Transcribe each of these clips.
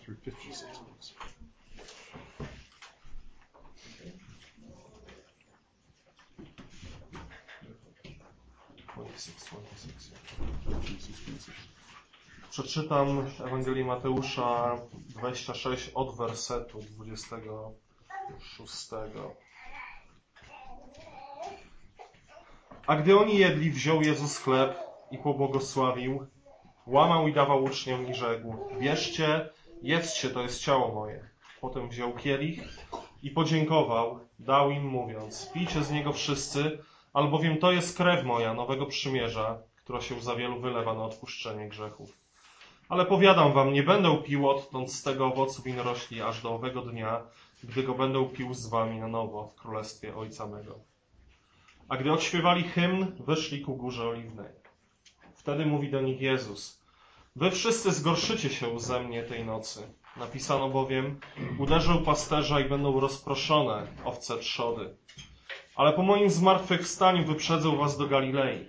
through 56 weeks. Przeczytam Ewangelii Mateusza 26 od wersetu 26. A gdy oni jedli, wziął Jezus chleb i pobłogosławił, łamał i dawał uczniom i rzekł: bierzcie, jedzcie, to jest ciało moje. Potem wziął kielich i podziękował, dał im mówiąc: pijcie z niego wszyscy, albowiem to jest krew moja nowego przymierza, która się za wielu wylewa na odpuszczenie grzechów. Ale powiadam wam, nie będę pił odtąd z tego owocu winorośli aż do owego dnia, gdy go będę pił z wami na nowo w królestwie Ojca mego. A gdy odśpiewali hymn, wyszli ku Górze Oliwnej. Wtedy mówi do nich Jezus: wy wszyscy zgorszycie się ze mnie tej nocy. Napisano bowiem: uderzę pasterza i będą rozproszone owce trzody. Ale po moim zmartwychwstaniu wyprzedzę was do Galilei.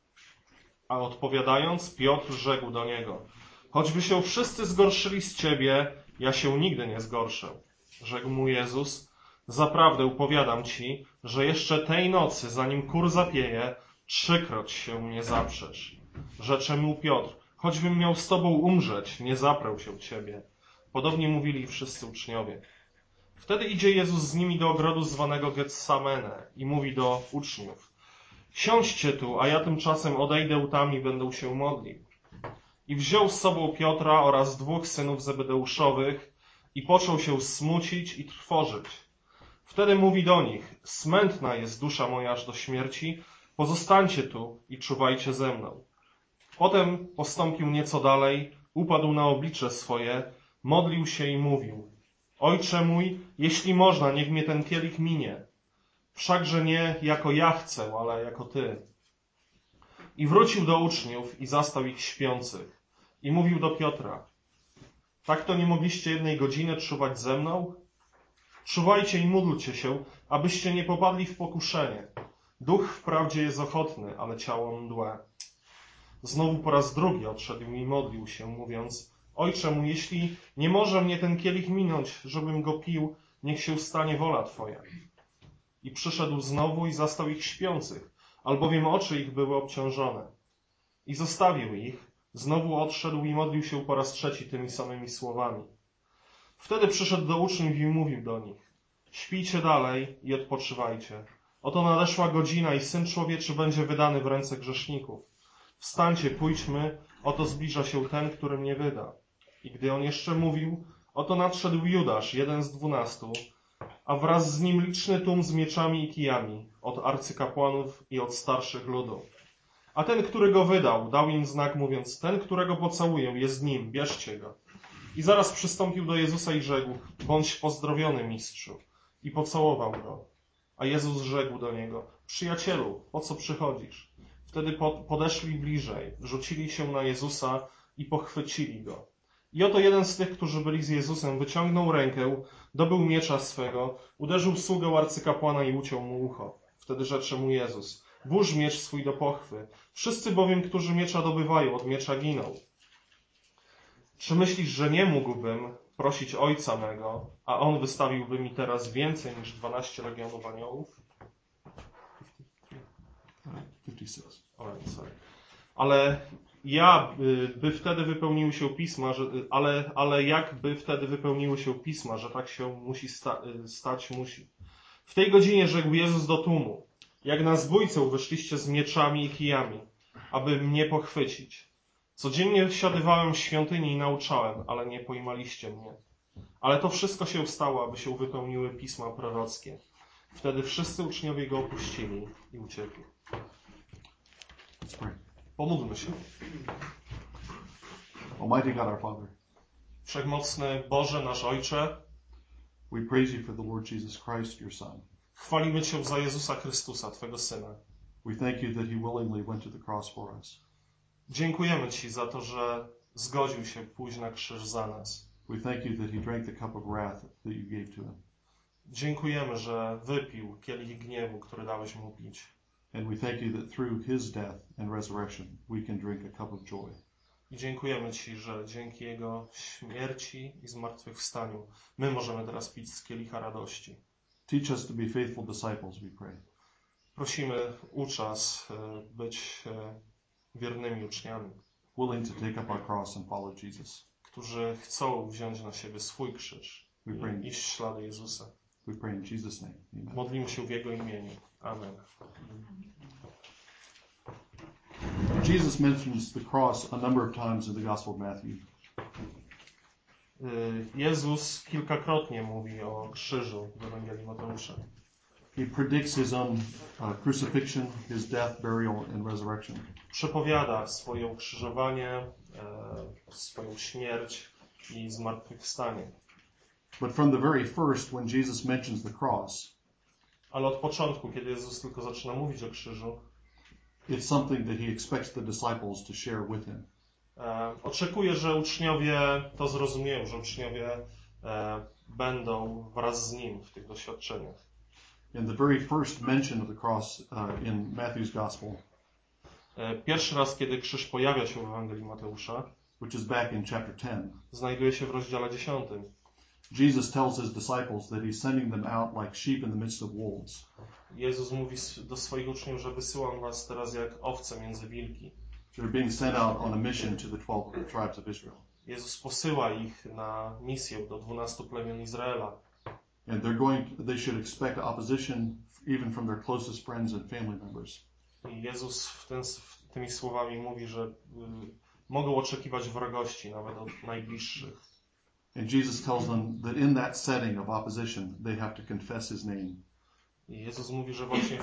A odpowiadając, Piotr rzekł do niego: choćby się wszyscy zgorszyli z ciebie, ja się nigdy nie zgorszę. Rzekł mu Jezus: zaprawdę powiadam ci, że jeszcze tej nocy, zanim kur zapieje, 3-kroć się mnie zaprzesz. Rzecze mu Piotr: choćbym miał z tobą umrzeć, nie zaprę się ciebie. Podobnie mówili wszyscy uczniowie. Wtedy idzie Jezus z nimi do ogrodu zwanego Getsamene i mówi do uczniów: siądźcie tu, a ja tymczasem odejdę tam i będę się modlił. I wziął z sobą Piotra oraz 2 synów Zebedeuszowych i począł się smucić i trwożyć. Wtedy mówi do nich: smętna jest dusza moja aż do śmierci, pozostańcie tu i czuwajcie ze mną. Potem postąpił nieco dalej, upadł na oblicze swoje, modlił się i mówił: Ojcze mój, jeśli można, niech mnie ten kielich minie. Wszakże nie jako ja chcę, ale jako Ty. I wrócił do uczniów i zastał ich śpiących. I mówił do Piotra: tak to nie mogliście 1 godziny czuwać ze mną? Czuwajcie i módlcie się, abyście nie popadli w pokuszenie. Duch wprawdzie jest ochotny, ale ciało mdłe. Znowu po raz drugi odszedł i modlił się, mówiąc: Ojcze mój, jeśli nie może mnie ten kielich minąć, żebym go pił, niech się stanie wola Twoja. I przyszedł znowu i zastał ich śpiących, albowiem oczy ich były obciążone. I zostawił ich, znowu odszedł i modlił się po raz trzeci tymi samymi słowami. Wtedy przyszedł do uczniów i mówił do nich: śpijcie dalej i odpoczywajcie. Oto nadeszła godzina i Syn Człowieczy będzie wydany w ręce grzeszników. Wstańcie, pójdźmy, oto zbliża się ten, który mnie wyda. I gdy on jeszcze mówił, oto nadszedł Judasz, jeden z 12, a wraz z nim liczny tłum z mieczami i kijami, od arcykapłanów i od starszych ludu. A ten, który go wydał, dał im znak, mówiąc: ten, którego pocałuję, jest nim, bierzcie go. I zaraz przystąpił do Jezusa i rzekł: bądź pozdrowiony, mistrzu. I pocałował go. A Jezus rzekł do niego: przyjacielu, po co przychodzisz? Wtedy podeszli bliżej, rzucili się na Jezusa i pochwycili go. I oto jeden z tych, którzy byli z Jezusem, wyciągnął rękę, dobył miecza swego, uderzył sługę arcykapłana i uciął mu ucho. Wtedy rzecze mu Jezus: włóż miecz swój do pochwy. Wszyscy bowiem, którzy miecza dobywają, od miecza giną. Czy myślisz, że nie mógłbym prosić Ojca mego, a On wystawiłby mi teraz więcej niż 12 legionów aniołów? 56. Ale by wtedy wypełniły się pisma, ale jakby wtedy wypełniły się pisma, że tak się musi stać musi. W tej godzinie rzekł Jezus do tłumu: jak na zbójcę wyszliście z mieczami i kijami, aby mnie pochwycić. Codziennie wsiadywałem w świątyni i nauczałem, ale nie pojmaliście mnie. Ale to wszystko się stało, aby się wypełniły pisma prorockie. Wtedy wszyscy uczniowie go opuścili i uciekli. Pomódlmy się. Almighty God, our Father, Wszechmocny Boże, nasz Ojcze, we praise you for the Lord Jesus Christ, your Son. chwalimy Cię za Jezusa Chrystusa, Twego Syna. We thank you that he willingly went to the cross for us. Dziękujemy Ci za to, że zgodził się pójść na krzyż za nas. We thank you that he drank the cup of wrath that you gave to him. Dziękujemy, że wypił kielich gniewu, który dałeś mu pić. And we thank you that through his death and resurrection, we can drink a cup of joy. I dziękujemy Ci, że dzięki Jego śmierci i zmartwychwstaniu my możemy teraz pić z kielicha radości. Teach us to be faithful disciples, we pray. Prosimy, ucz nas być wiernymi uczniami, Willing to take up our cross and follow Jesus. którzy chcą wziąć na siebie swój krzyż i iść w ślady Jezusa. We pray in Jesus' name. Amen. Modlimy się w Jego imieniu. Amen. Jesus mentions the cross a number of times in the Gospel of Matthew. Jezus kilkakrotnie mówi o krzyżu w Ewangelii Mateusza. He predicts his own crucifixion, his death, burial, and resurrection. Przepowiada swoje ukrzyżowanie, swoją śmierć i zmartwychwstanie. But from the very first, when Jesus mentions the cross, Ale od początku, kiedy Jezus tylko zaczyna mówić o krzyżu, it's something that he expects the disciples to share with him. oczekuje, że uczniowie to zrozumieją, że uczniowie będą wraz z Nim w tych doświadczeniach. In the very first mention of the cross in Matthew's Gospel, Pierwszy raz, kiedy krzyż pojawia się w Ewangelii Mateusza, which is back in chapter 10, znajduje się w rozdziale 10. Jesus tells his disciples that he's sending them out like sheep in the midst of wolves. Jezus mówi do swoich uczniów, że wysyłam was teraz jak owce między wilki. They're being sent out on a mission to the 12 tribes of Israel. Jezus posyła ich na misję do 12 plemion Izraela. And they should expect opposition even from their closest friends and family members. I Jezus tymi słowami mówi, że mogą oczekiwać wrogości nawet od najbliższych. And Jesus tells them that in that setting of opposition, they have to confess his name. I Jezus mówi, że właśnie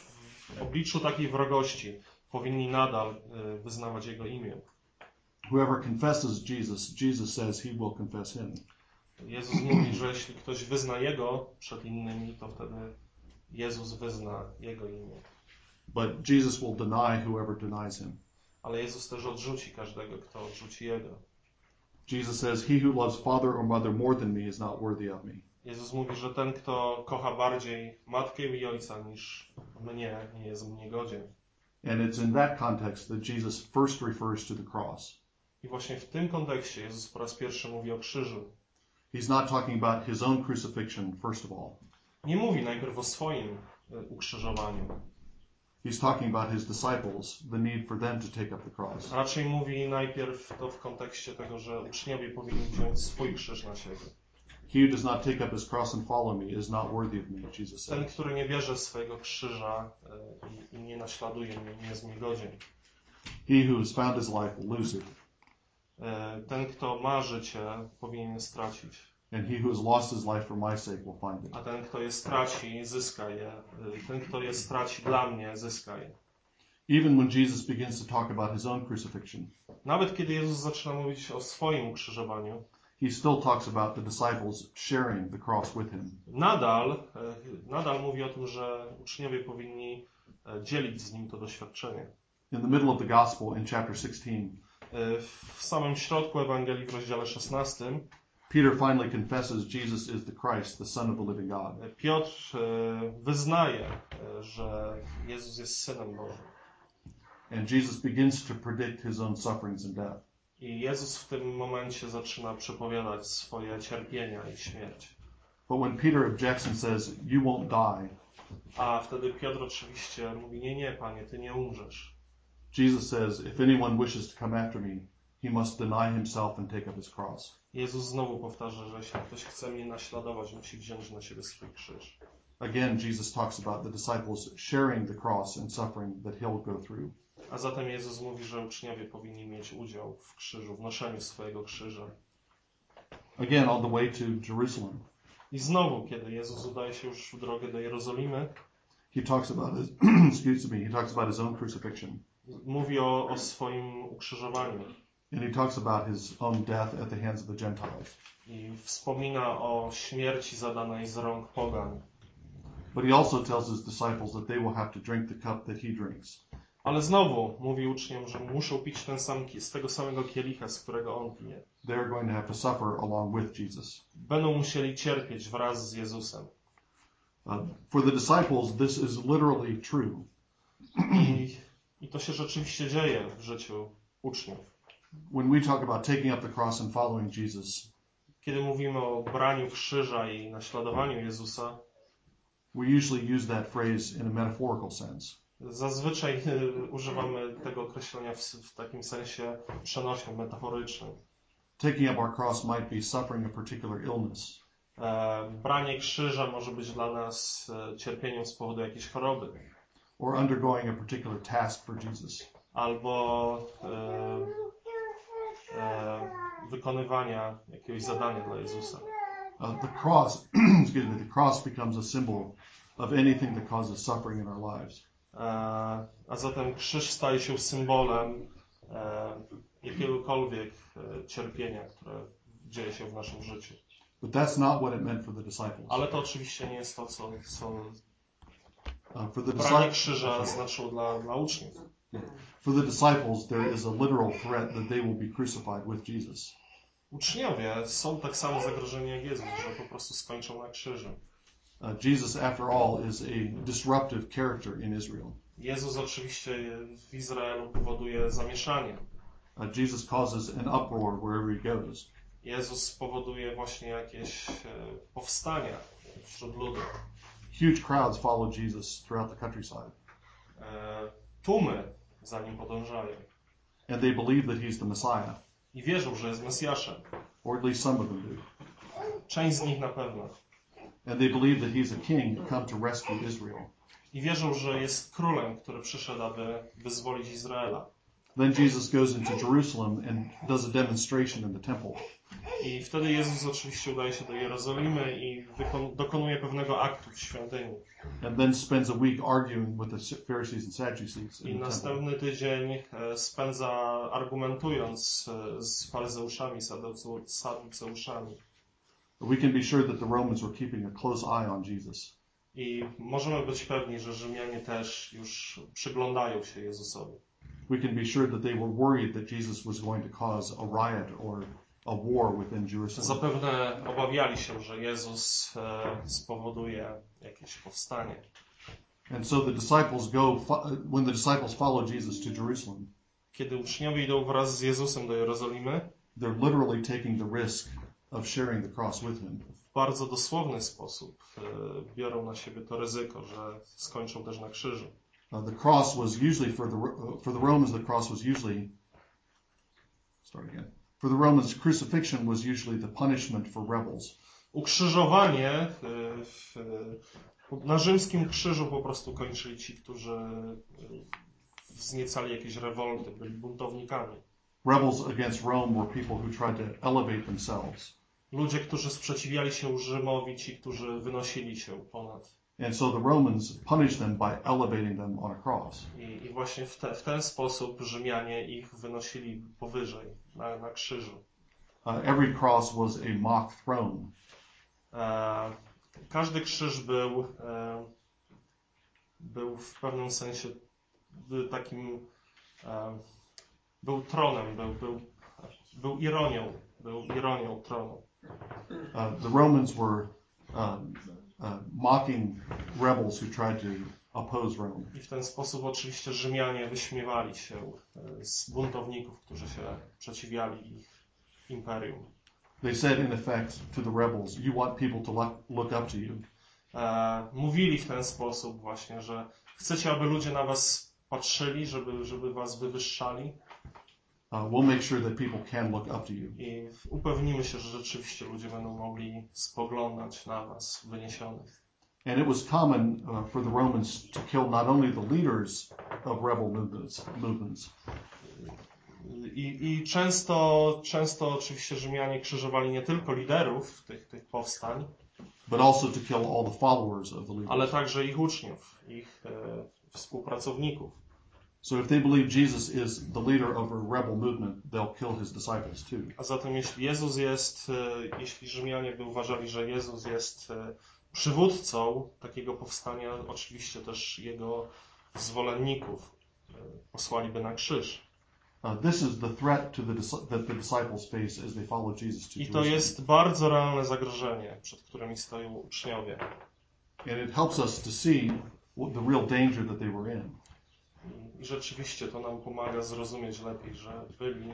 w obliczu takiej wrogości powinni nadal wyznawać Jego imię. Whoever confesses Jesus, Jesus says he will confess him. Jezus mówi, że jeśli ktoś wyzna Jego przed innymi, to wtedy Jezus wyzna Jego imię. But Jesus will deny whoever denies him. Ale Jezus też odrzuci każdego, kto odrzuci Jego. Jesus says, he who loves father or mother more than me is not worthy of me. Jezus mówi, że ten, kto kocha bardziej matkę i ojca niż mnie, nie jest mnie godzien. And it's in that context that Jesus first refers to the cross. I właśnie w tym kontekście Jezus po raz pierwszy mówi o krzyżu. He's not talking about his own crucifixion, first of all. Nie mówi najpierw o swoim ukrzyżowaniu. He's talking about his disciples, the need for them to take up the cross. Raczej mówi najpierw to w kontekście tego, że uczniowie powinni wziąć swój krzyż na siebie. He who does not take up his cross and follow me is not worthy of me, Jesus Ten, said. który nie bierze swojego krzyża i nie naśladuje mnie, nie jest mi godzien. He who has found his life will lose it. Ten, kto ma życie, powinien je stracić. And he who has lost his life for my sake will find it. A ten, kto je straci, zyska je. Ten, kto je straci dla mnie, zyska je. Even when Jesus begins to talk about his own crucifixion, Nawet kiedy Jezus zaczyna mówić o swoim ukrzyżowaniu, he still talks about the disciples sharing the cross with him. nadal mówi o tym, że uczniowie powinni dzielić z nim to doświadczenie. In the middle of the gospel, in chapter 16, W samym środku Ewangelii w rozdziale 16 Peter finally confesses Jesus is the Christ, the Son of the living God. Piotr wyznaje, że Jezus jest Synem Bożym. And Jesus begins to predict his own sufferings and death. I Jezus w tym momencie zaczyna przepowiadać swoje cierpienia i śmierć. But when Peter objects and says, you won't die, A wtedy Piotr oczywiście mówi, nie, Panie, Ty nie umrzesz. Jesus says, if anyone wishes to come after me, he must deny himself and take up his cross. Jezus znowu powtarza, że jeśli ktoś chce mnie naśladować, musi wziąć na siebie swój krzyż. Again, Jesus talks about the disciples sharing the cross and suffering that he'll go through. A zatem Jezus mówi, że uczniowie powinni mieć udział w krzyżu, w noszeniu swojego krzyża. Again, on the way to Jerusalem, I znowu, kiedy Jezus udaje się już w drogę do Jerozolimy, he talks about his, he talks about his own crucifixion. mówi o swoim ukrzyżowaniu And he talks about his own death at the hands of the Gentiles. i wspomina o śmierci zadanej z rąk pogan. But he also tells his disciples that they will have to drink the cup that he drinks. Ale znowu mówi uczniom, że muszą pić z tego samego kielicha, z którego on pije. They are going to have to suffer along with Jesus. Będą musieli cierpieć wraz z Jezusem. For the disciples, this is literally true. I to się rzeczywiście dzieje w życiu uczniów. When we talk about taking up the cross and following Jesus, Kiedy mówimy o braniu krzyża i naśladowaniu Jezusa, we usually use that phrase in a metaphorical sense. zazwyczaj używamy tego określenia w takim sensie przenośnym, metaforycznym. Taking up our cross might be suffering a particular illness, Branie krzyża może być dla nas cierpieniem z powodu jakiejś choroby, or undergoing a particular task for Jesus. albo wykonywania jakiegoś zadania dla Jezusa. The cross, the cross becomes a symbol of anything that causes suffering in our lives. A zatem krzyż staje się symbolem jakiegokolwiek cierpienia, które dzieje się w naszym życiu. But that's not what it meant for the disciples. Ale to oczywiście nie jest to, co For the branie krzyża znaczyło dla uczniów. For the disciples, there is a literal threat that they will be crucified with Jesus. Uczniowie są tak samo zagrożeni jak Jezus, że po prostu skończą na krzyżu. Jesus, after all, is a disruptive character in Israel. Jezus oczywiście w Izraelu powoduje zamieszanie. Jesus causes an uproar wherever he goes. Jezus powoduje właśnie jakieś powstania wśród ludu. Huge crowds follow Jesus throughout the countryside. Tłumy za nim podążają. And they believe that he's the Messiah. I wierzą, że jest Mesjaszem. Or at least some of them do. Część z nich na pewno. And they believe that he's a king come to rescue Israel. I wierzą, że jest królem, który przyszedł, aby wyzwolić Izraela. Then Jesus goes into Jerusalem and does a demonstration in the temple. I wtedy Jezus oczywiście udaje się do Jerozolimy i dokonuje pewnego aktu w świątyni. And then spends a week arguing with the Pharisees and Sadducees I in the następny tydzień spędza argumentując z faryzeuszami, saduceuszami. We can be sure that the Romans were keeping a close eye on Jesus. I możemy być pewni, że Rzymianie też już przyglądają się Jezusowi. We can be sure that they were worried that Jesus was going to cause a riot or a war within Jerusalem. Zapewne obawiali się, że Jezus spowoduje jakieś powstanie. And so the disciples when the disciples follow Jesus to Jerusalem, Kiedy uczniowie idą wraz z Jezusem do Jerozolimy, they're literally taking the risk of sharing the cross with him. w bardzo dosłowny sposób biorą na siebie to ryzyko, że skończą też na krzyżu. The cross was usually for the Romans. The cross was usually For the Romans, crucifixion was usually the punishment for rebels. Ukrzyżowanie na rzymskim krzyżu po prostu kończyli ci, którzy wzniecali jakieś rewolty, byli buntownikami. Rebels against Rome were people who tried to elevate themselves. Ludzie, którzy sprzeciwiali się Rzymowi, ci, którzy wynosili się ponad. And so the Romans punished them by elevating them on a cross. I właśnie w ten sposób Rzymianie ich wynosili powyżej, na krzyżu. Every cross was a mock throne. Każdy krzyż był w pewnym sensie takim, był tronem, był ironią tronu. The Romans were mocking rebels who tried to oppose Rome. I w ten sposób oczywiście Rzymianie wyśmiewali się z buntowników, którzy się przeciwiali ich imperium. They said in effect to the rebels, you want people to look up to you. Mówili w ten sposób właśnie, że chcecie, aby ludzie na was patrzyli, żeby was wywyższali. We'll make sure that people can look up to you. I upewnimy się, że rzeczywiście ludzie będą mogli spoglądać na was wyniesionych. And it was common for the Romans to kill not only the leaders of rebel movements. I często oczywiście Rzymianie krzyżowali nie tylko liderów tych powstań, but also to kill all the followers of the leaders. Ale także ich uczniów, ich współpracowników. So if they believe Jesus is the leader of a rebel movement, they'll kill his disciples too. A zatem jeśli Rzymianie by uważali, że Jezus jest przywódcą takiego powstania, oczywiście też jego zwolenników posłaliby na krzyż. This is the threat that the disciples face as they follow Jesus to I to Jerusalem. jest bardzo realne zagrożenie, przed którymi stoją uczniowie. And it helps us to see the real danger that they were in. I rzeczywiście to nam pomaga zrozumieć lepiej, że byli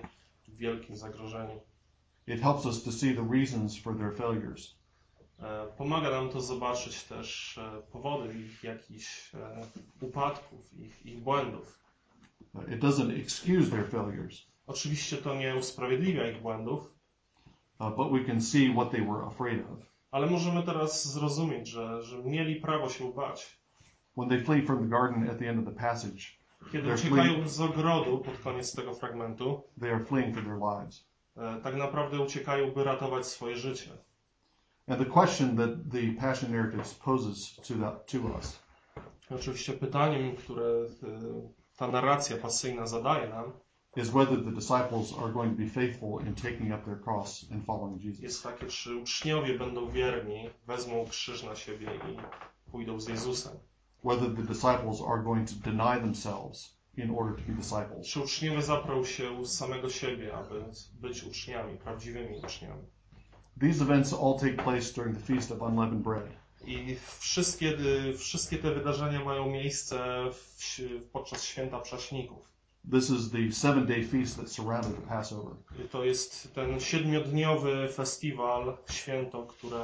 w wielkim zagrożeniu. It helps us to see the reasons for their failures. Pomaga nam to zobaczyć też powody ich jakichś upadków, ich błędów. It doesn't excuse their failures, Oczywiście to nie usprawiedliwia ich błędów, but we can see what they were afraid of. ale możemy teraz zrozumieć, że mieli prawo się bać. When they flee from the garden at the end of the passage, Kiedy uciekają z ogrodu pod koniec tego fragmentu, they are fleeing for their lives. tak naprawdę uciekają, by ratować swoje życie. And the question that the Passion narratives poses to us Oczywiście pytaniem, które ta narracja pasyjna zadaje nam, is whether the disciples are going to be faithful in taking up their cross and following Jesus. jest takie, czy uczniowie będą wierni, wezmą krzyż na siebie i pójdą z Jezusem. Whether the disciples are going to deny themselves in order to be disciples. Czy uczniowie zaprą się z samego siebie, aby być uczniami, prawdziwymi uczniami. These events all take place during the Feast of Unleavened Bread. I wszystkie te wydarzenia mają miejsce podczas Święta Prześników. This is the 7-day feast that surrounded the Passover. To jest ten 7-dniowy festiwal, święto,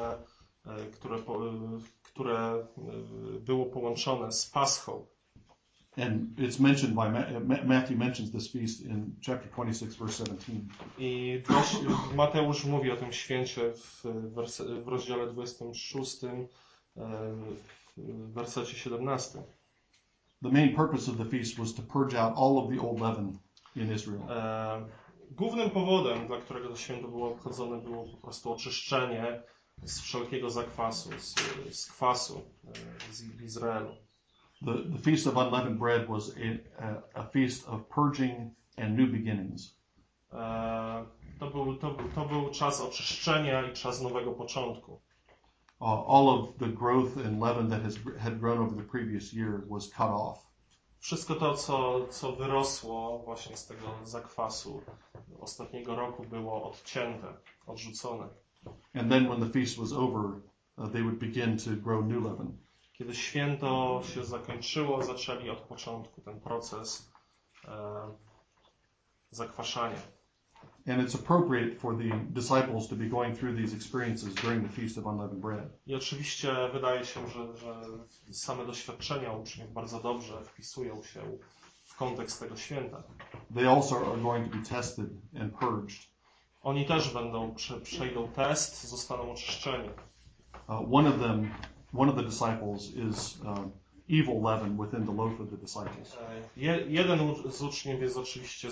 które było połączone z Paschą. And it's mentioned by Matthew mentions this feast in chapter 26, verse 17. I Mateusz mówi o tym święcie w rozdziale 26, w wersecie 17. The main purpose of the feast was to purge out all of the old leaven in Israel. Głównym powodem, dla którego to święto było obchodzone, było po prostu oczyszczenie z wszelkiego zakwasu, z kwasu z Izraelu. The Feast of Unleavened Bread was a feast of purging and new beginnings. To był czas oczyszczenia i czas nowego początku. All of the growth and leaven that had grown over the previous year was cut off. Wszystko to, co wyrosło właśnie z tego zakwasu ostatniego roku, było odcięte, odrzucone. And then when the feast was over, they would begin to grow new leaven. Kiedy święto się zakończyło, zaczęli od początku ten proces zakwaszania. And it's appropriate for the disciples to be going through these experiences during the Feast of Unleavened Bread. I oczywiście wydaje się, że same doświadczenia uczniów bardzo dobrze wpisują się w kontekst tego święta. They also are going to be tested and purged. Oni też przejdą test, zostaną oczyszczeni. One of the disciples is evil leaven within the loaf of the disciples. Jeden z uczniów jest oczywiście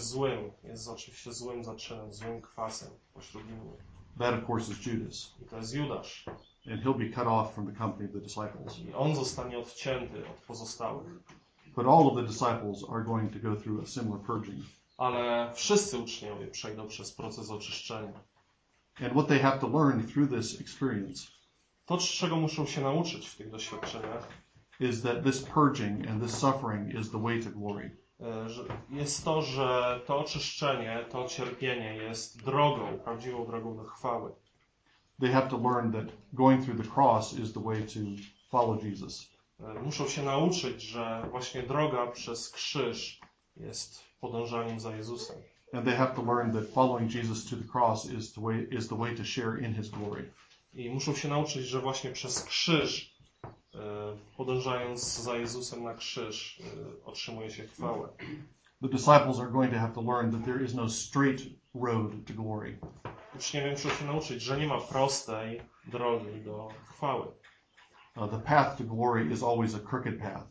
złym zaczynem, złym kwasem pośród innych. That of course is Judas. I to jest Judasz. And he'll be cut off from the company of the disciples. I on zostanie odcięty od pozostałych. But all of the disciples are going to go through a similar purging. Ale wszyscy uczniowie przejdą przez proces oczyszczenia. And what they have to learn through this experience To, czego muszą się nauczyć w tych doświadczeniach, is that this purging and this suffering is the way to glory. Jest to, że to oczyszczenie, to cierpienie jest drogą, prawdziwą drogą do chwały. They have to learn that going through the cross is the way to follow Jesus. Muszą się nauczyć, że właśnie droga przez krzyż jest podążaniem za Jezusem. And they have to learn that following Jesus to the cross is the way to share in His glory. I muszą się nauczyć, że właśnie przez krzyż, podążając za Jezusem na krzyż, otrzymuje się chwałę. The disciples are going to have to learn that there is no straight road to glory. Uczniowie muszą się nauczyć, że nie ma prostej drogi do chwały. The path to glory is always a crooked path.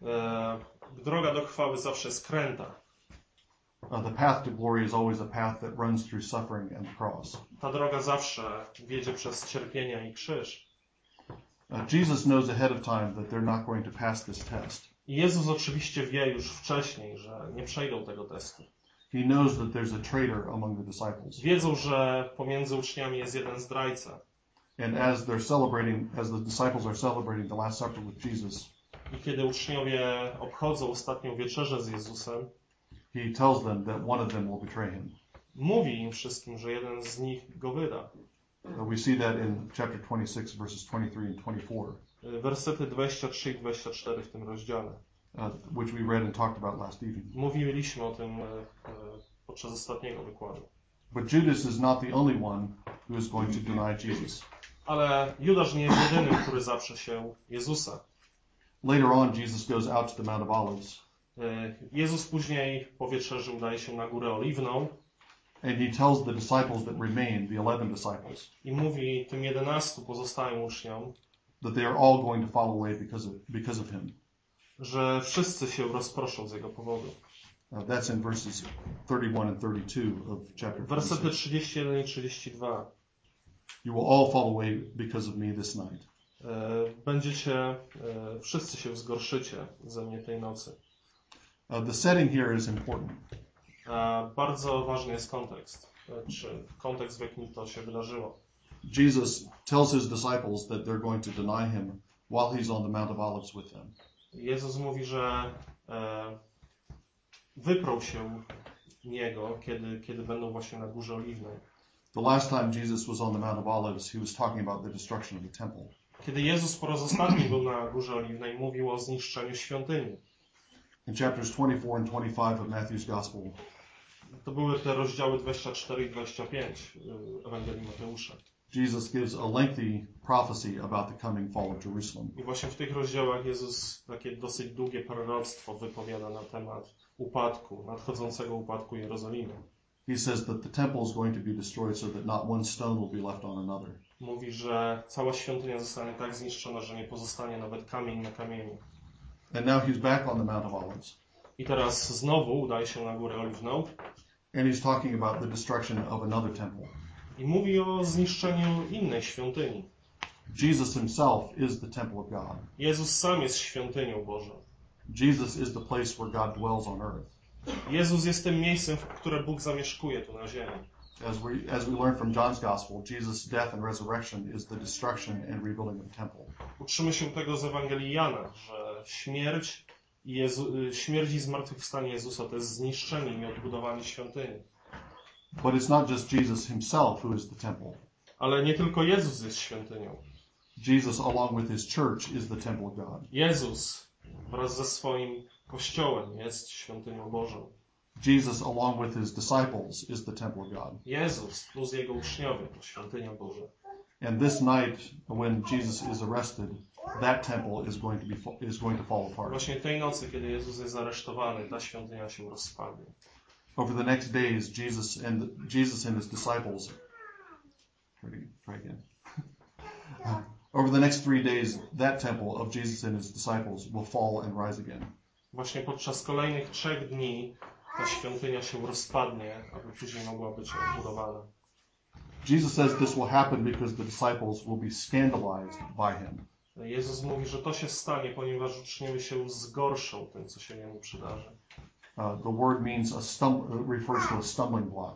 Droga do chwały zawsze jest kręta. The path to glory is always a path that runs through suffering and the cross. Ta droga zawsze wiedzie przez cierpienia i krzyż. Jesus knows ahead of time that they're not going to pass this test. I Jezus oczywiście wie już wcześniej, że nie przejdą tego testu. He knows that there's a traitor among the disciples. Wiedzą, że pomiędzy uczniami jest jeden zdrajca. And as the disciples are celebrating the Last Supper with Jesus, I kiedy uczniowie obchodzą ostatnią wieczerzę z Jezusem, he tells them that one of them will betray him. mówi im wszystkim, że jeden z nich go wyda. We see that in chapter 26, verses 23 and 24. Wersety 23 i 24 w tym rozdziale. Which we read and talked about last evening. Mówiliśmy o tym podczas ostatniego wykładu. But Judas is not the only one who is going to deny Jesus. Ale Judasz nie jest jedynym, który zaprze się Jezusa. Later on, Jesus goes out to the Mount of Olives. Jezus później po wieczerzy udaje się na Górę Oliwną And he tells the disciples that remain, the 11 disciples, i mówi tym 11 pozostałym uczniom, that they are all going to fall away because of him. że wszyscy się rozproszą z jego powodu. That's in verses 31 and 32 of chapter Wersety 26. 31 i 32. You will all fall away because of me this night. Wszyscy się zgorszycie ze mnie tej nocy. The setting here is important. Bardzo ważny jest kontekst, czy kontekst, w jakim to się wydarzyło. Jesus tells his disciples that they're going to deny him while he's on the Mount of Olives with them. Jezus mówi, że wyprą się Niego, kiedy będą właśnie na Górze Oliwnej. The last time Jesus was on the Mount of Olives, he was talking about the destruction of the temple. Kiedy Jezus po raz ostatni był na Górze Oliwnej, mówił o zniszczeniu świątyni. In chapters 24 and 25 of Matthew's Gospel, To były te rozdziały 24 i 25 Ewangelii Mateusza. Jesus gives a lengthy prophecy about the coming fall of Jerusalem. I właśnie w tych rozdziałach Jezus takie dosyć długie proroctwo wypowiada na temat nadchodzącego upadku Jerozolimy. He says that the temple is going to be destroyed so that not one stone will be left on another. Mówi, że cała świątynia zostanie tak zniszczona, że nie pozostanie nawet kamień na kamieniu. And now he's back on the Mount of Olives. I teraz znowu udaje się na Górę Oliwną. And he's talking about the destruction of another temple. I mówi o zniszczeniu innej świątyni. Jesus himself is the temple of God. Jezus sam jest świątynią Bożą. Jesus is the place where God dwells on earth. Jezus jest tym miejscem, w które Bóg zamieszkuje tu na ziemi. As we learn from John's Gospel, Jesus' death and resurrection is the destruction and rebuilding of the temple. Uczymy się tego z Ewangelii Jana, że śmierć i zmartwychwstanie Jezusa to jest zniszczenie i odbudowanie świątyni. But it's not just Jesus himself who is the temple. Ale nie tylko Jezus jest świątynią. Jesus, along with his church, is the temple of God. Jezus wraz ze swoim Kościołem jest świątynią Bożą. Jesus, along with his disciples, is the temple of God. Jezus plus jego uczniowie to świątynia Boża. And this night, when Jesus is arrested, that temple is going to fall apart. Właśnie tej nocy, kiedy Jezus jest aresztowany, ta świątynia się rozpadnie. Over the next days, Jesus and his disciples. Try again. Over the next 3 days, that temple of Jesus and his disciples will fall and rise again. Właśnie podczas kolejnych 3 dni ta świątynia się rozpadnie, aby później mogła być odbudowana. Jesus says this will happen because the disciples will be scandalized by him. Jezus mówi, że to się stanie, ponieważ uczniowie się zgorszą tym, co się jemu przydarzy. The word means refers to a stumbling block.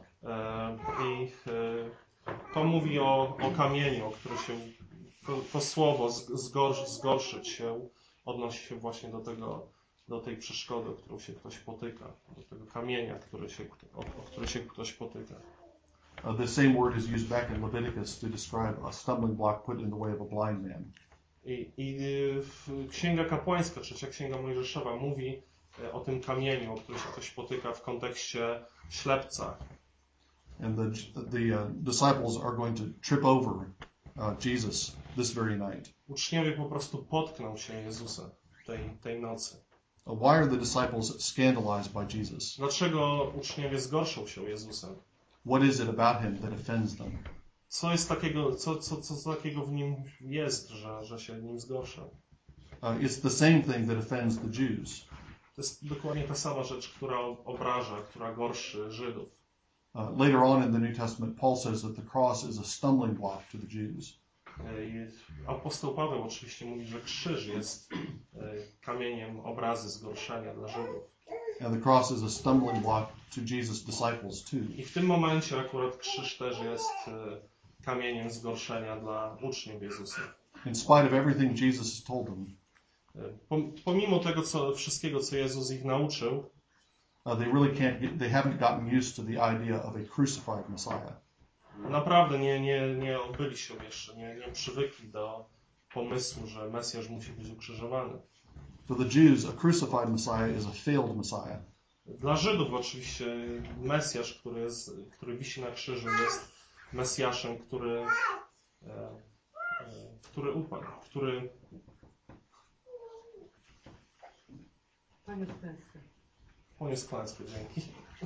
To mówi o kamieniu, o który się to słowo zgorszyć się odnosi się właśnie do tej przeszkody, o którą się ktoś potyka, do tego kamienia, o który się ktoś potyka. The same word is used back in Leviticus to describe a stumbling block put in the way of a blind man. Księga Kapłańska, 3 Księga Mojżeszowa mówi o tym kamieniu, o który się ktoś potyka w kontekście ślepca. And the disciples are going to trip over Jesus this very night. Uczniowie po prostu potkną się Jezusa tej nocy. Why are the disciples scandalized by Jesus? Dlaczego uczniowie zgorszą się Jezusem? What is it about him that offends them? Co jest takiego, co takiego w nim jest, że się nim zgorszą? It's the same thing that offends the Jews. To jest dokładnie ta sama rzecz, która obraża, która gorszy Żydów. Later on in the New Testament, Paul says that the cross is a stumbling block to the Jews. Apostoł Paweł oczywiście mówi, że krzyż jest kamieniem obrazy zgorszenia dla Żydów. And the cross is a stumbling block to Jesus' disciples too. I w tym momencie akurat krzyż też jest kamieniem zgorszenia dla uczniów Jezusa. In spite of everything Jesus has told them, pomimo tego wszystkiego, co Jezus ich nauczył, they haven't gotten used to the idea of a crucified Messiah. Naprawdę nie obyli się jeszcze, nie przywykli do pomysłu, że Mesjasz musi być ukrzyżowany. For the Jews, a crucified Messiah is a failed Messiah. Dla Żydów oczywiście Mesjasz, który wisi na krzyżu, jest Mesjaszem, który upadł, który poniósł klęskę. Dzięki.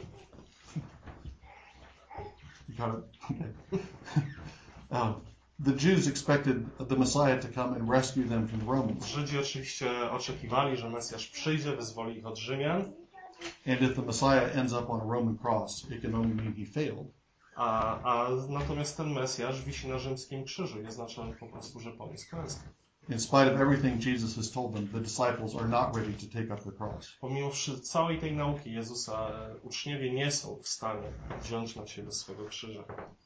You got it? Okay. The Jews expected the Messiah to come and rescue them from the Romans. Żydzi oczywiście oczekiwali, że Mesjasz przyjdzie, wyzwoli ich od Rzymian. And if the Messiah ends up on a Roman cross, it can only mean he failed. Natomiast ten Mesjasz wisi na rzymskim krzyżu i oznacza po prostu, że poniósł klęskę. In spite of everything Jesus has told them, the disciples are not ready to take up the cross. Pomimo całej tej nauki Jezusa, uczniowie nie są w stanie wziąć na siebie swego krzyża.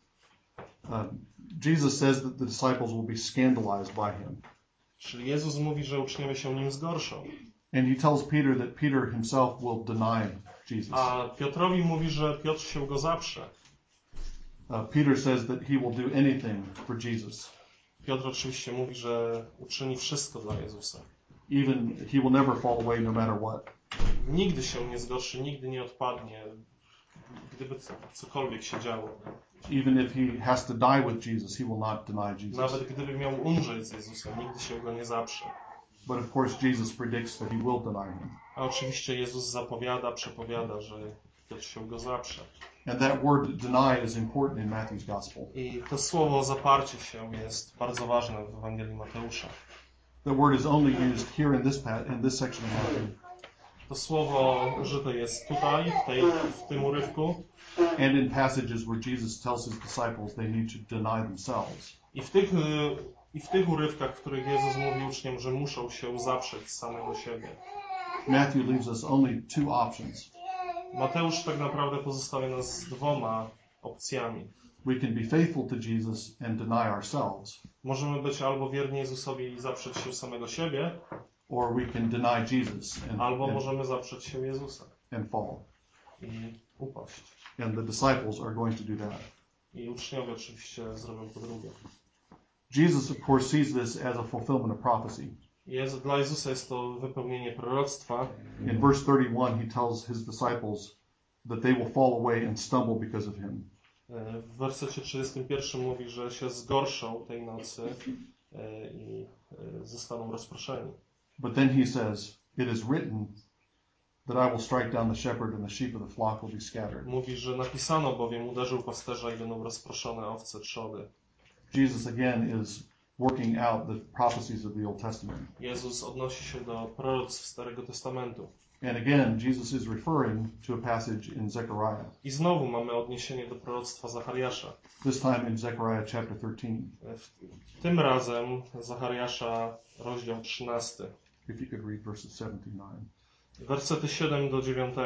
Jesus says that the disciples will be scandalized by him. Czyli Jezus mówi, że uczniowie się nim zgorszą. And he tells Peter that Peter himself will deny Jesus. A Piotrowi mówi, że Piotr się go zaprze. Peter says that he will do anything for Jesus. Piotr oczywiście mówi, że uczyni wszystko dla Jezusa. Even he will never fall away no matter what. Nigdy się nie zgorszy, nigdy nie odpadnie, gdyby cokolwiek się działo. Even if he has to die with Jesus, he will not deny Jesus. Nawet gdyby miał umrzeć z Jezusem, nigdy się go nie zaprze. But of course Jesus predicts that he will deny him. A oczywiście Jezus przepowiada, że Piotr się go zaprze. And that word deny is important in Matthew's Gospel. I to słowo zaparcie się jest bardzo ważne w Ewangelii Mateusza. The word is only used here in this section of Matthew. To słowo użyte jest tutaj, w tym urywku. And in passages where Jesus tells his disciples they need to deny themselves. I w tych urywkach, w których Jezus mówi uczniom, że muszą się zaprzeć samego siebie. Matthew leaves us only two options. Mateusz tak naprawdę pozostawia nas z dwoma opcjami. We can be faithful to Jesus and deny ourselves. Możemy być albo wierni Jezusowi i zaprzeć się samego siebie, or we can deny Jesus albo możemy zaprzeć się Jezusa and fall. I upaść. And the disciples are going to do that. I uczniowie oczywiście zrobią po drugie. Jesus, of course, sees this as a fulfillment of prophecy. Dla Jezusa jest to wypełnienie proroctwa. In verse 31, he tells his disciples that they will fall away and stumble because of him. W wersecie 31 mówi, że się zgorszą tej nocy i zostaną rozproszeni. But then he says, it is written that I will strike down the shepherd and the sheep of the flock will be scattered. Mówi, że napisano bowiem uderzył pasterza i będą rozproszone owce trzody. Jesus again is working out the prophecies of the Old Testament. Jezus odnosi się do proroctw Starego Testamentu. And again, Jesus is referring to a passage in Zechariah. I znowu mamy odniesienie do proroctwa Zachariasza. This time in Zechariah chapter 13. Tym razem Zachariasza, rozdział 13. If you could read verses 7 to 9. Wersety 7 do 9.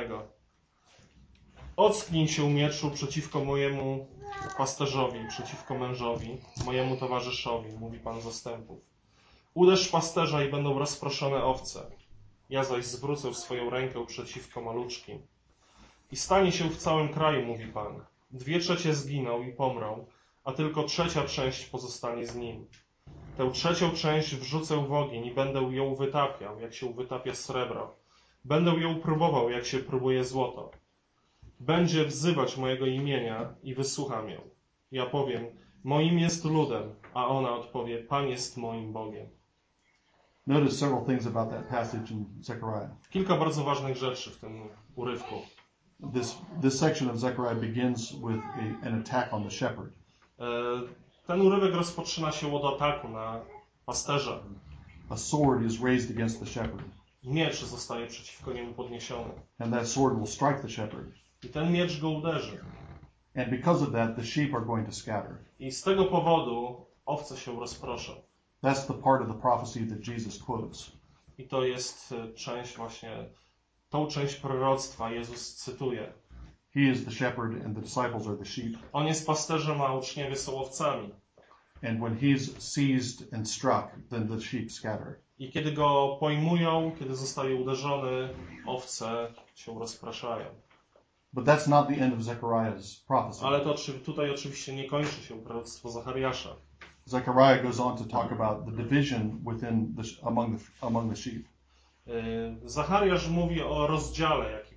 Ocknij się mieczu przeciwko mojemu pasterzowi, przeciwko mężowi, mojemu towarzyszowi, mówi Pan zastępów. Uderz pasterza i będą rozproszone owce. Ja zaś zwrócę swoją rękę przeciwko maluczkim. I stanie się w całym kraju, mówi Pan. 2/3 zginą i pomrą, a tylko 1/3 część pozostanie z nim. Tę 1/3 część wrzucę w ogień i będę ją wytapiał, jak się wytapia srebro. Będę ją próbował, jak się próbuje złoto. Będzie wzywać mojego imienia i wysłucham ją. Ja powiem, moim jest ludem, a ona odpowie, Pan jest moim Bogiem. Notice several things about that passage in Zechariah. Kilka bardzo ważnych rzeczy w tym urywku. This section of Zechariah begins with an attack on the shepherd. Ten urywek rozpoczyna się od ataku na pasterza. A sword is raised against the shepherd. Miecz zostaje przeciwko niemu podniesiony. And that sword will strike the shepherd. I ten miecz go uderzy. And because of that, the sheep are going to scatter. I z tego powodu owce się rozproszą. That's the part of the prophecy that Jesus quotes. I to jest tą część proroctwa Jezus cytuje. He is the shepherd and the disciples are the sheep. On jest pasterzem, a uczniowie są owcami. And when he's seized and struck, then the sheep scatter. I kiedy go pojmują, kiedy zostaje uderzony, owce się rozpraszają. But that's not the end of Zechariah's prophecy. Ale to tutaj oczywiście nie kończy się proroctwo Zachariasza. Zechariah goes on to talk about the division among the sheep. Zachariasz mówi o rozdziale, jaki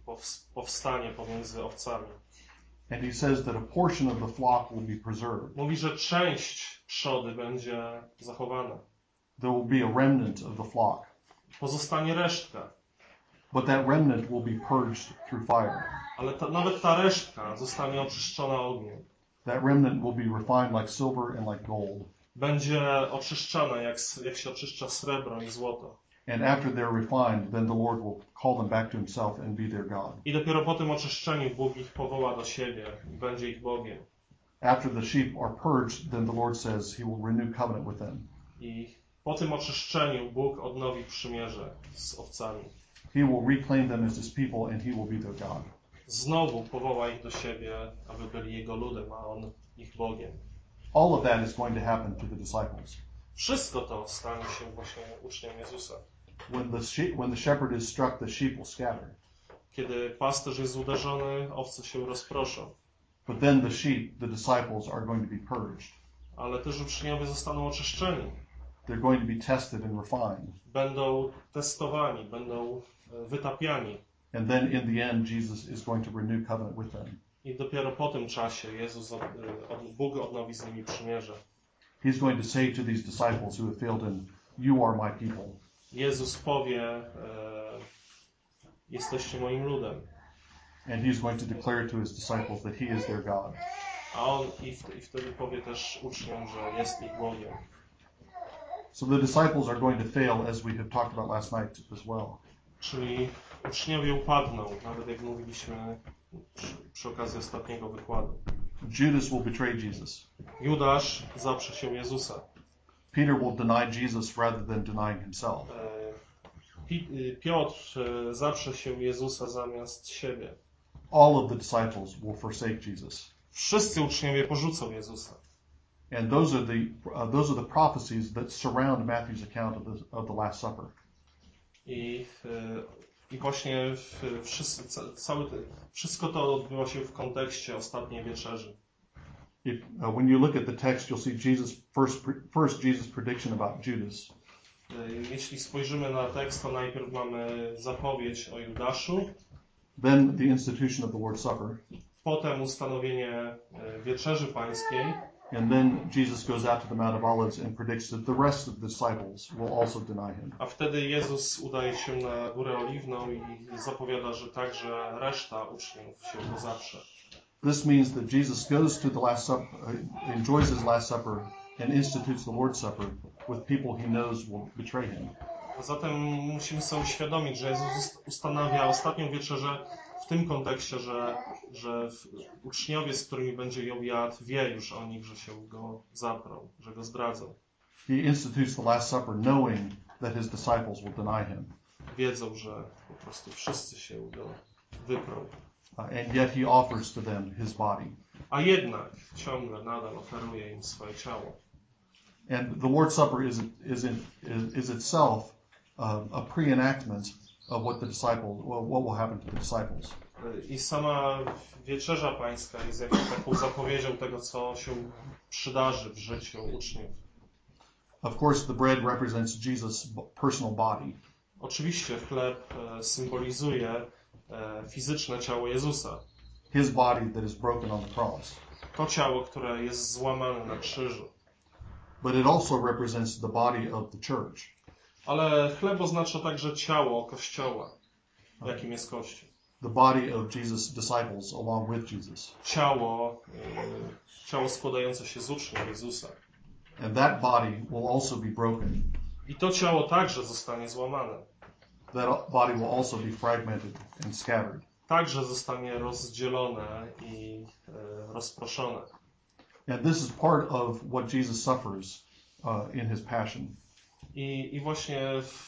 powstanie pomiędzy owcami. And he says that a portion of the flock will be preserved. Mówi, że część trzody będzie zachowana. There will be a remnant of the flock. Pozostanie resztka. But that remnant will be purged through fire. Ale nawet ta resztka zostanie oczyszczona ogniem. That remnant will be refined like silver and like gold. Będzie oczyszczana jak się oczyszcza srebro i złoto. And after they're refined, then the Lord will call them back to himself and be their God. I dopiero po tym oczyszczeniu Bóg ich powoła do siebie i będzie ich Bogiem. After the sheep are purged, then the Lord says he will renew covenant with them. I po tym oczyszczeniu Bóg odnowi przymierze z owcami. He will reclaim them as his people and he will be their God. Znowu powoła ich do siebie, aby byli Jego ludem, a On ich Bogiem. All of that is going to happen to the disciples. Wszystko to stanie się właśnie uczniem Jezusa. When the shepherd is struck, the sheep will scatter. Kiedy pasterz jest uderzony, owce się rozproszą. But then the sheep, the disciples, are going to be purged. Ale też uczniowie zostaną oczyszczeni. They're going to be tested and refined. Będą testowani, będą wytapiani. And then in the end, Jesus is going to renew covenant with them. I dopiero po tym czasie Bóg odnowi z nimi przymierze. He's going to say to these disciples who have failed him, "You are my people." Jezus powie, jesteście moim ludem. And he's going to declare to his disciples that he is their God. A on i wtedy powie też uczniom, że jest ich Bogiem. So the disciples are going to fail, as we have talked about last night as well. Czyli uczniowie upadną, nawet jak mówiliśmy przy okazji ostatniego wykładu. Judas will betray Jesus. Judasz zaprze się Jezusa. Peter will deny Jesus rather than denying himself. Piotr zaprze się Jezusa zamiast siebie. All of the disciples will forsake Jesus. Wszyscy uczniowie porzucą Jezusa. And those are the prophecies that surround Matthew's account of the Last Supper. I właśnie wszystko to odbywa się w kontekście ostatniej wieczerzy. When you look at the text, you'll see first Jesus' prediction about Judas. Jeśli spojrzymy na tekst, to najpierw mamy zapowiedź o Judaszu. Then the institution of the Lord's Supper. Potem ustanowienie wieczerzy pańskiej. And then Jesus goes out to the Mount of Olives and predicts that the rest of the disciples will also deny him. A wtedy Jezus udaje się na Górę Oliwną i zapowiada, że także reszta uczniów się go zaprze. This means that Jesus goes to the Last Supper, enjoys his Last Supper, and institutes the Lord's Supper with people he knows will betray him. Zatem musimy sobie uświadomić, że Jezus ustanawia ostatnią wieczerzę w tym kontekście, że uczniowie, z którymi będzie ją jadł, wie już o nich, że się go zaprą, że go zdradzą. He institutes the Last Supper knowing that his disciples will deny him. Wiedzą, że po prostu wszyscy się go wyprą. And yet he offers to them his body. A jednak ciągle nadal oferuje im swoje ciało. And the Lord's Supper is itself a pre-enactment of what will happen to the disciples. I sama wieczerza pańska jest jakby taką zapowiedzią tego, co się przydarzy w życiu uczniów. Of course, the bread represents Jesus' personal body. Oczywiście chleb symbolizuje fizyczne ciało Jezusa. His body that is broken on the cross. To ciało, które jest złamane na krzyżu. But it also represents the body of the church. Ale chleb oznacza także ciało Kościoła, jakim jest Kościół. The body of Jesus' disciples along with Jesus. Ciało składające się z uczniów Jezusa. And that body will also be broken. I to ciało także zostanie złamane. That body will also be fragmented and scattered. Także zostanie rozdzielone i rozproszone. And this is part of what Jesus suffers in his passion. I właśnie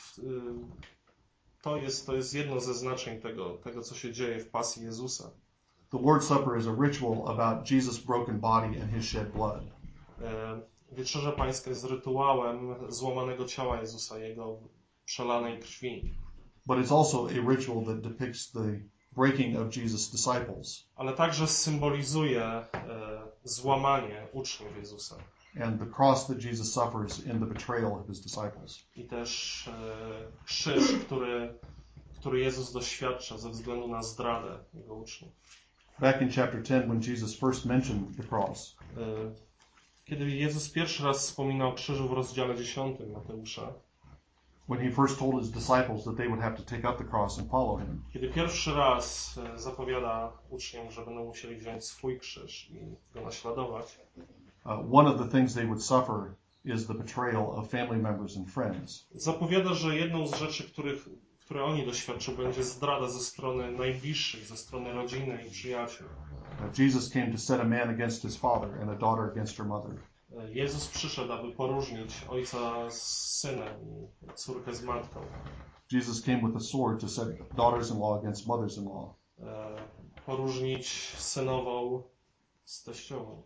to jest jedno ze znaczeń tego, co się dzieje w pasji Jezusa. The Lord's Supper is a ritual about Jesus' broken body and his shed blood. Wieczerza pańska jest rytuałem złamanego ciała Jezusa, Jego przelanej krwi. But it's also a ritual that depicts the breaking of Jesus' disciples. Ale także symbolizuje złamanie uczniów Jezusa. And the cross that Jesus suffers in the betrayal of his disciples. I też krzyż, który Jezus doświadcza ze względu na zdradę Jego uczniów. Back in chapter 10, when Jesus first mentioned the cross, Kiedy Jezus pierwszy raz wspominał o krzyżu w rozdziale 10 Mateusza, when he first told his disciples that they would have to take up the cross and follow him, kiedy pierwszy raz zapowiada uczniom, że będą musieli wziąć swój krzyż i go naśladować, one of the things they would suffer is the betrayal of family members and friends. zapowiada, że jedną z rzeczy, które oni doświadczą, będzie zdrada ze strony najbliższych, ze strony rodziny i przyjaciół. Jesus came to set a man against his father and a daughter against her mother. Jezus przyszedł, aby poróżnić ojca z synem i córkę z matką. Jesus came with a sword to set daughters-in-law against mothers-in-law. Poróżnić synową z teściową.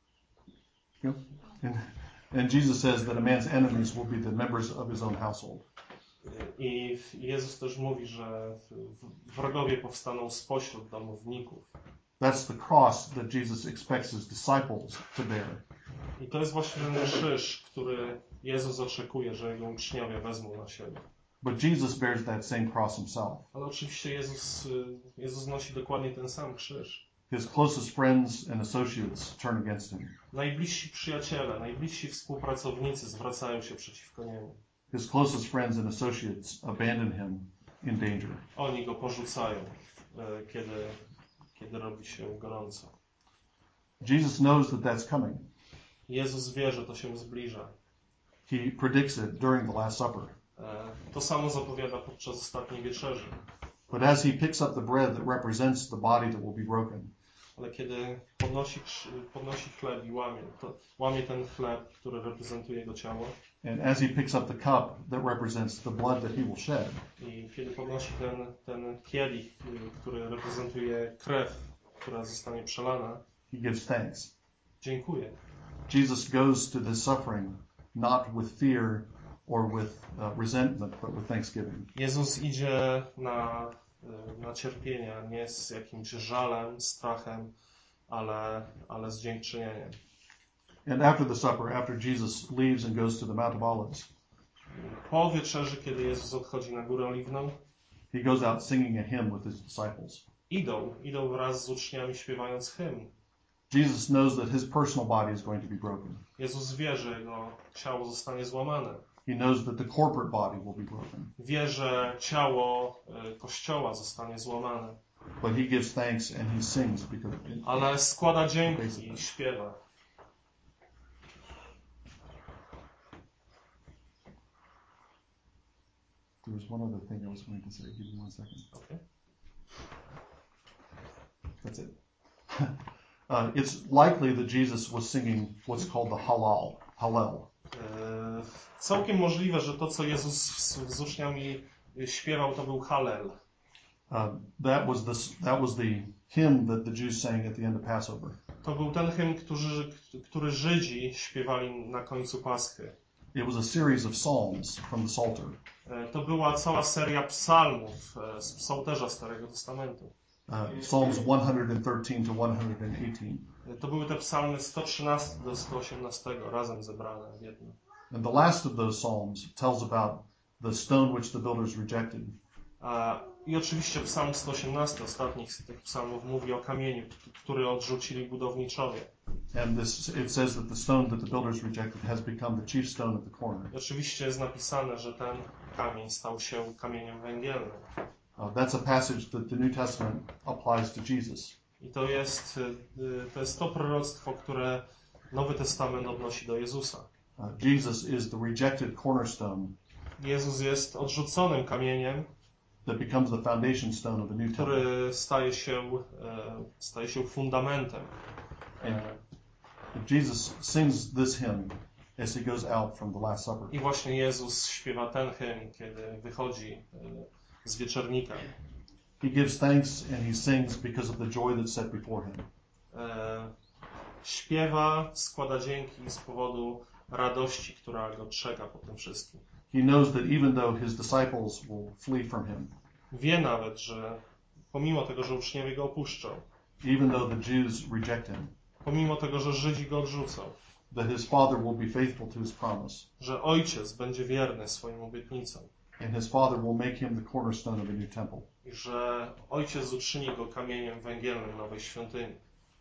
And Jesus says that a man's enemies will be the members of his own household. I Jezus też mówi, że wrogowie powstaną spośród domowników. That's the cross that Jesus expects his disciples to bear. I to jest właśnie ten krzyż, który Jezus oczekuje, że Jego uczniowie wezmą na siebie. But Jesus bears that same cross himself. Ale oczywiście Jezus nosi dokładnie ten sam krzyż. His closest friends and associates turn against him. Najbliżsi przyjaciele, najbliżsi współpracownicy zwracają się przeciwko Niemu. His closest friends and associates abandon him in danger. Oni Go porzucają, kiedy robi się gorąco. Jesus knows that that's coming. Jezus wie, że to się zbliża. He predicts it during the Last Supper. To samo zapowiada podczas ostatniej wieczerzy. But as he picks up the bread that represents the body that will be broken, Ale kiedy podnosi chleb i łamie ten chleb, który reprezentuje Jego ciało, and as he picks up the cup that represents the blood that he will shed, i kiedy podnosi ten kielich, który reprezentuje krew, która zostanie przelana, he gives thanks. dziękuję. Jesus goes to this suffering not with fear or with resentment, but with thanksgiving. Jezus idzie na cierpienia nie z jakimś żalem, strachem, ale z dziękczynieniem. And after the supper, after Jesus leaves and goes to the Mount of Olives, Po wieczerzy, kiedy Jezus odchodzi na Górę Oliwną, he goes out singing a hymn with his disciples. idą wraz z uczniami śpiewając hymn. Jesus knows that his personal body is going to be broken. Jezus wie, że Jego ciało zostanie złamane. He knows that the corporate body will be broken. Wie, że ciało Kościoła zostanie złamane. But he gives thanks and he sings because Ale składa dzięki i śpiewa. there was one other thing I was going to say. Give me 1 second. Okay. That's it. It's likely that Jesus was singing what's called the Hallel. Całkiem możliwe, że to, co Jezus z uczniami śpiewał, to był Hallel. That was the hymn that the Jews sang at the end of Passover. To był ten hymn, który Żydzi śpiewali na końcu Paschy. It was a series of psalms from the Psalter. To była cała seria psalmów z Psalterza Starego Testamentu. Psalms 113 to 118. To były te psalmy 113 do 118 razem zebrane w jedno. And the last of those psalms tells about the stone which the builders rejected. I oczywiście psalm 118, ostatni z tych psalmów, mówi o kamieniu, który odrzucili budowniczowie. And it says that the stone that the builders rejected has become the chief stone at the corner. I oczywiście jest napisane, że ten kamień stał się kamieniem węgielnym. That's a passage that the New Testament applies to Jesus. I to jest to proroctwo, które Nowy Testament odnosi do Jezusa. Jesus is the rejected cornerstone. Jezus jest odrzuconym kamieniem, that becomes the foundation stone of the New Testament. który staje się fundamentem. Jesus sings this hymn as he goes out from the Last Supper. I właśnie Jezus śpiewa ten hymn, kiedy wychodzi z wieczernika. He gives thanks and he sings because of the joy that's set before him. Śpiewa, składa dzięki z powodu radości, która go czeka po tym wszystkim. He knows that even though his disciples will flee from him, wie nawet, że pomimo tego, że uczniowie go opuszczą, even though the Jews reject him, pomimo tego, że Żydzi go odrzucą, that his Father will be faithful to his promise. Że Ojciec będzie wierny swoim obietnicom. And his Father will make him the cornerstone of a new temple. I że Ojciec uczyni go kamieniem węgielnym nowej świątyni.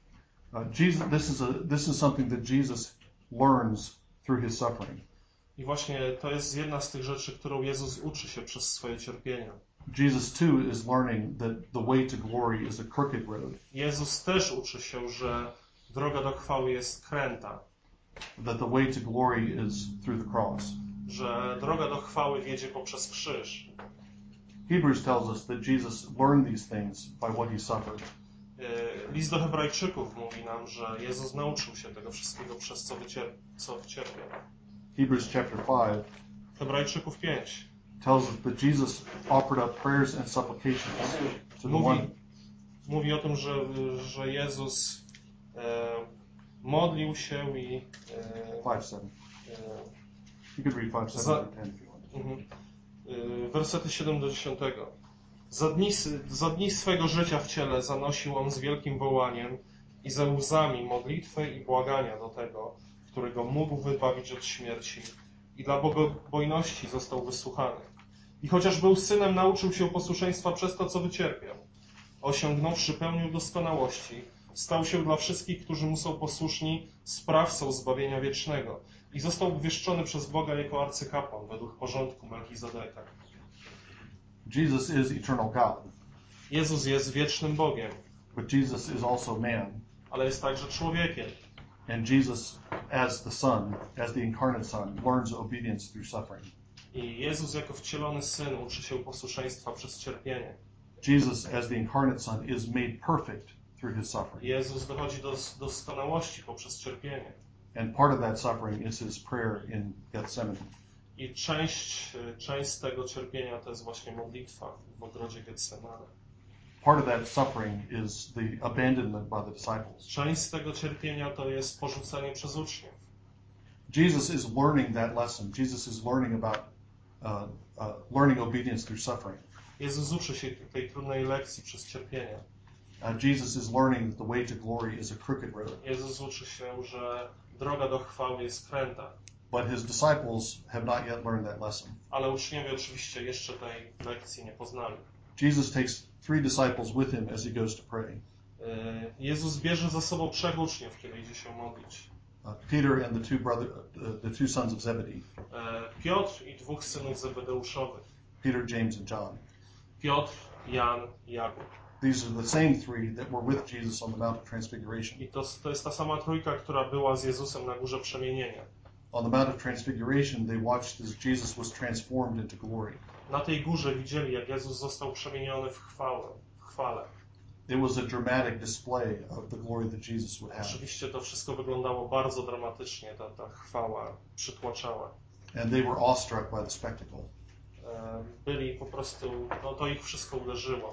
This is something that Jesus learns through his suffering. I właśnie to jest jedna z tych rzeczy, którą Jezus uczy się przez swoje cierpienia. Jesus too is learning that the way to glory is a crooked road. Jezus też uczy się, że droga do chwały jest kręta. That the way to glory is through the cross. Że droga do chwały wiedzie poprzez krzyż. Hebrews tells us that Jesus learned these things by what he suffered. List do Hebrajczyków mówi nam, że Jezus nauczył się tego wszystkiego przez co cierpiał. Hebrews chapter 5 Hebrajczyków 5 tells us that Jesus offered up prayers and supplications to the one. Mówi o tym, że Jezus modlił się i 5:7. You could read 5:7 or 10. Wersety 7 do 10. Za dni swego życia w ciele zanosił on z wielkim wołaniem i ze łzami modlitwy i błagania do tego, którego mógł wybawić od śmierci, i dla bogobojności został wysłuchany. I chociaż był synem, nauczył się posłuszeństwa przez to, co wycierpiał. Osiągnąwszy pełnię doskonałości, stał się dla wszystkich, którzy mu są posłuszni, sprawcą zbawienia wiecznego i został obwieszczony przez Boga jako arcykapłan według porządku Melchizedeka. Jesus is eternal God. Jezus jest wiecznym Bogiem. But Jesus is also man. Ale jest także człowiekiem. And Jesus, as the Son, as the incarnate Son, learns obedience through suffering. I Jezus jako wcielony Syn uczy się posłuszeństwa przez cierpienie. Jesus, as the incarnate Son, is made perfect through his suffering. Jezus dochodzi do doskonałości poprzez cierpienie. And part of that suffering is his prayer in Gethsemane. I część z tego cierpienia to jest właśnie modlitwa w ogrodzie Getsemane. Part of that suffering is the abandonment by the disciples. Część z tego cierpienia to jest porzucenie przez uczniów. Jesus is learning that lesson. Jesus is learning about learning obedience through suffering. Jezus uczy się tej trudnej lekcji przez cierpienie. Jesus is learning that the way to glory is a crooked road. Jezus uczy się, że droga do chwały jest kręta. But his disciples have not yet learned that lesson. Ale uczniowie oczywiście jeszcze tej lekcji nie poznali. Jesus takes 3 disciples with him as he goes to pray. Jezus bierze ze sobą 3 uczniów, kiedy idzie się modlić. Peter and the two sons of Zebedee. Piotr i 2 synów Zebedeuszowych. Peter, James and John. Piotr, Jan i Jakub. These are the same 3 that were with Jesus on the Mount of Transfiguration. I to jest ta sama trójka, która była z Jezusem na Górze Przemienienia. On the Mount of Transfiguration, they watched as Jesus was transformed into glory. Na tej górze widzieli, jak Jezus został przemieniony w chwale. It was a dramatic display of the glory that Jesus would have. Oczywiście to wszystko wyglądało bardzo dramatycznie, ta chwała przytłaczała. And they were awestruck by the spectacle. Byli po prostu, to ich wszystko uderzyło,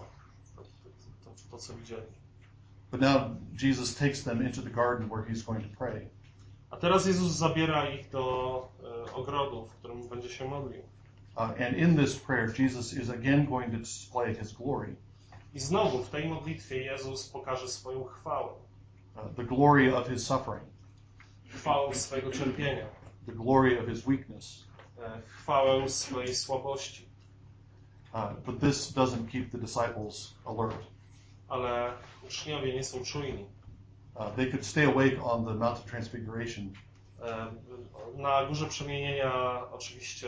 to co widzieli. But now Jesus takes them into the garden where he's going to pray. A teraz Jezus zabiera ich do ogrodu, w którym będzie się modlił. And in this prayer, Jesus is again going to display his glory. I znowu w tej modlitwie Jezus pokaże swoją chwałę. The glory of his suffering. Chwałę swojego cierpienia. The glory of his weakness. Chwałę swojej słabości. But this doesn't keep the disciples alert. Ale uczniowie nie są czujni. They could stay awake on the Mount of Transfiguration. Na Górze Przemienienia oczywiście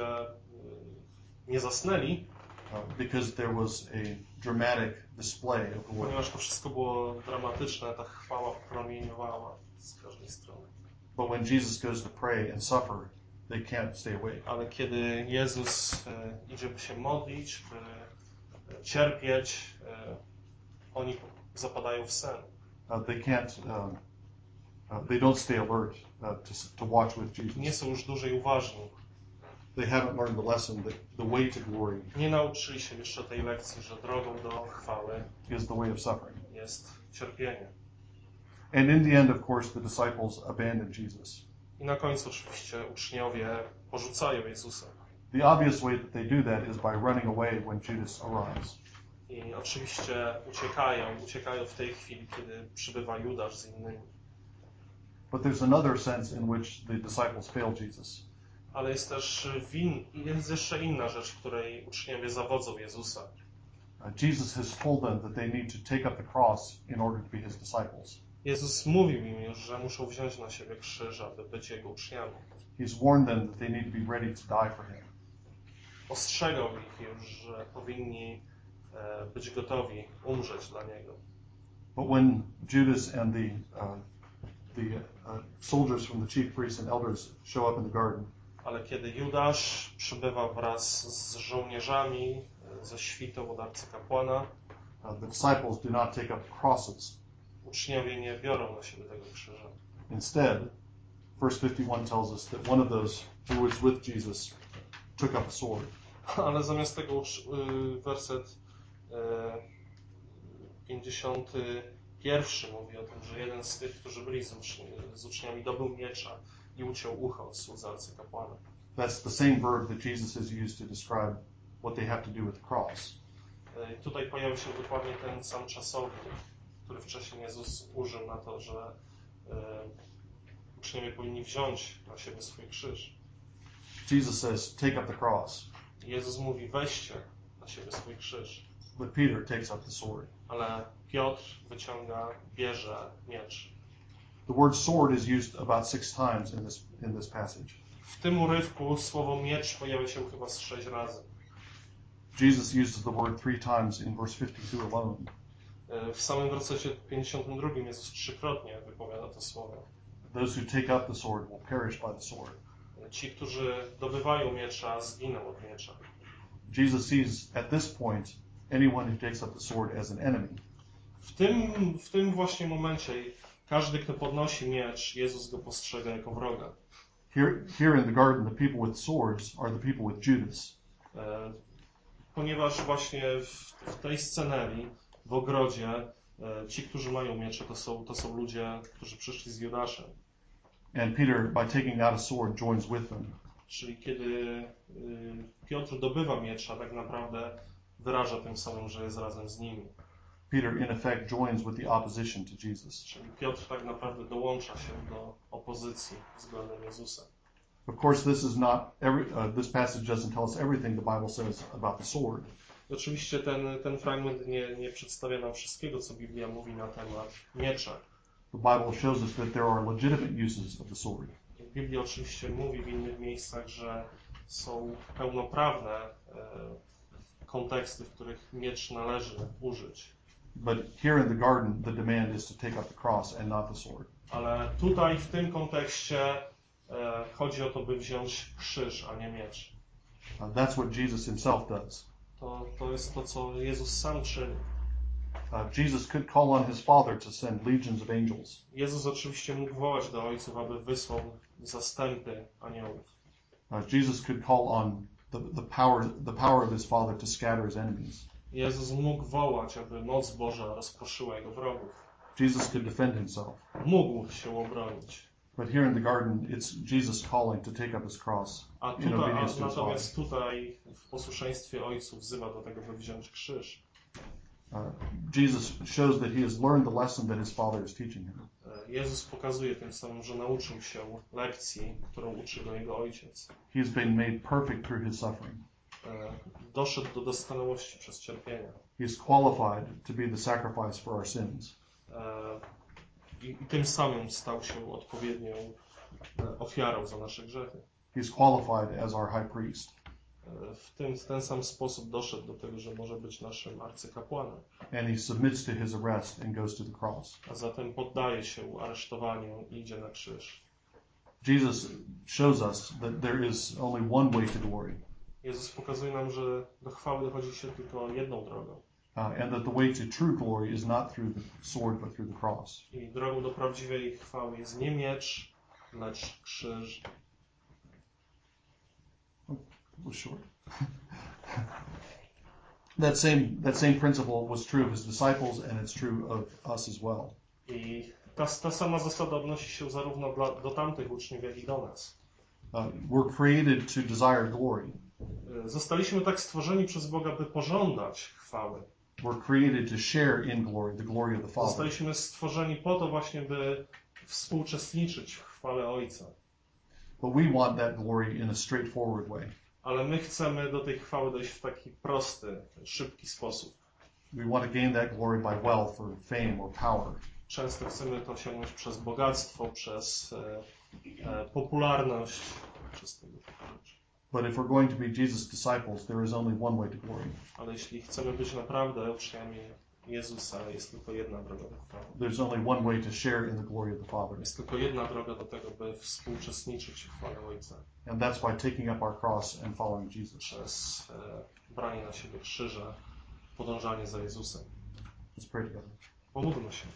nie zasnęli. Because there was a dramatic display of glory. Ponieważ to wszystko było dramatyczne, ta chwała promieniowała z każdej strony. But when Jesus goes to pray and suffer, they can't stay awake. Ale kiedy Jezus idzie, by się modlić, by cierpieć, oni zapadają w sen. They don't stay alert to watch with Jesus. Nie są już dłużej uważni. They haven't learned the lesson that the way to glory Nie nauczyli się jeszcze tej lekcji, że drogą do chwały is the way of suffering. jest cierpienie. And in the end, of course, the disciples abandon Jesus. I na końcu oczywiście uczniowie porzucają Jezusa. The obvious way that they do that is by running away when Judas arrives. I oczywiście uciekają w tej chwili, kiedy przybywa Judasz z innymi. But there's another sense in which the disciples fail Jesus. Ale jest też jest jeszcze inna rzecz, w której uczniowie zawodzą Jezusa. Jesus has told them that they need to take up the cross in order to be his disciples. Jezus mówił im już, że muszą wziąć na siebie krzyż, aby być Jego uczniami. He's warned them that they need to be ready to die for him. Ostrzegał ich już, że powinni być gotowi umrzeć dla Niego. But when Judas and the soldiers from the chief priests and elders show up in the garden, Ale kiedy Judasz przybywa wraz z żołnierzami, ze świtą od arcykapłana, the disciples do not take up crosses. uczniowie nie biorą na siebie tego krzyża. Instead, verse 51 tells us that one of those who was with Jesus took up a sword. Ale zamiast tego werset 51 mówi o tym, że jeden z tych, którzy byli z uczniami, dobył miecza i uciął ucho od słudza arcykapłana. That's the same verb that Jesus has used to describe what they have to do with the cross. Tutaj pojawił się dokładnie ten sam czasownik, który wcześniej Jezus użył na to, że uczniowie powinni wziąć na siebie swój krzyż. Jesus says, take up the cross. Jezus mówi, weźcie na siebie swój krzyż. But Peter takes up the sword. Ale Piotr bierze miecz. The word sword is used about 6 times in this passage. W tym urywku słowo miecz pojawia się chyba z 6 razy. Jesus uses the word 3 times in verse 52 alone. W samym wersecie 52 Jezus 3-krotnie wypowiada to słowo. Those who take up the sword will perish by the sword. Ci, którzy dobywają miecza, zginą od miecza. Jesus sees at this point anyone who takes up the sword as an enemy. W tym właśnie momencie każdy, kto podnosi miecz, Jezus go postrzega jako wroga. Here in the garden, the people with swords are the people with Judas. Ponieważ właśnie w tej scenerii, w ogrodzie, ci, którzy mają miecze, to są ludzie, którzy przyszli z Judaszem. And Peter, by taking out a sword, joins with them. Czyli kiedy Piotr dobywa miecza, tak naprawdę wyraża tym samym, że jest razem z nimi. Peter, in effect, joins with the opposition to Jesus. Czyli Piotr tak naprawdę dołącza się do opozycji względem Jezusa. Of course, this passage doesn't tell us everything the Bible says about the sword. Oczywiście ten fragment nie przedstawia nam wszystkiego, co Biblia mówi na temat miecza. The Bible shows us that there are legitimate uses of the sword. Biblia oczywiście mówi w innych miejscach, że są pełnoprawne konteksty, w których miecz należy użyć. But here in the garden, the demand is to take up the cross and not the sword. Ale tutaj w tym kontekście chodzi o to, by wziąć krzyż, a nie miecz. That's what Jesus himself does. To jest to, co Jezus sam czyni. Jesus could call on his Father to send legions of angels. Jezus oczywiście mógł wołać do ojców, aby wysłał zastępy aniołów. Jesus could call on the power of his Father to scatter his enemies. Jezus mógł wołać, aby moc Boża rozproszyła jego wrogów. Jesus could defend himself. Mógł się obronić. But here in the garden, it's Jesus calling to take up his cross in obedience to his Natomiast Father. tutaj w posłuszeństwie Ojcu wzywa do tego, by wziąć krzyż. Jesus shows that he has learned the lesson that his Father is teaching him. Jezus pokazuje tym samym, że nauczył się lekcji, którą uczy go jego Ojciec. He has been made perfect through his suffering. Doszedł do doskonałości przez cierpienia. He is qualified to be the sacrifice for our sins. I tym samym stał się odpowiednią ofiarą za nasze grzechy. He is qualified as our high priest. W ten sam sposób doszedł do tego, że może być naszym arcykapłanem. And he submits to his arrest and goes to the cross. A zatem poddaje się aresztowaniu i idzie na krzyż. Jesus shows us that there is only one way to glory. Jezus pokazuje nam, że do chwały dochodzi się tylko jedną drogą. And that the way to true glory is not through the sword, but through the cross. I drogą do prawdziwej chwały jest nie miecz, lecz krzyż. It was short. That same principle was true of his disciples, and it's true of us as well. I ta sama zasada odnosi się zarówno do tamtych uczniów, jak i do nas. We're created to desire glory. Zostaliśmy tak stworzeni przez Boga, by pożądać chwały. We're created to share in glory, the glory of the Father. Zostaliśmy stworzeni po to właśnie, by współuczestniczyć w chwale Ojca. But we want that glory in a straightforward way. Ale my chcemy do tej chwały dojść w taki prosty, szybki sposób. We want to gain that glory by wealth or fame or power. Często chcemy to osiągnąć przez bogactwo, przez popularność, przez tego typu rzeczy. But if we're going to be Jesus' disciples, there is only one way to glory. Ale jeśli chcemy być naprawdę uczniami Jezusa, jest tylko jedna droga do chwały. There's only one way to share in the glory of the Father. Jest tylko jedna droga do tego, by współuczestniczyć w chwale Ojca. And that's by taking up our cross and following Jesus. Przez branie na siebie krzyża, podążanie za Jezusem. Let's pray together. Pomódlmy się.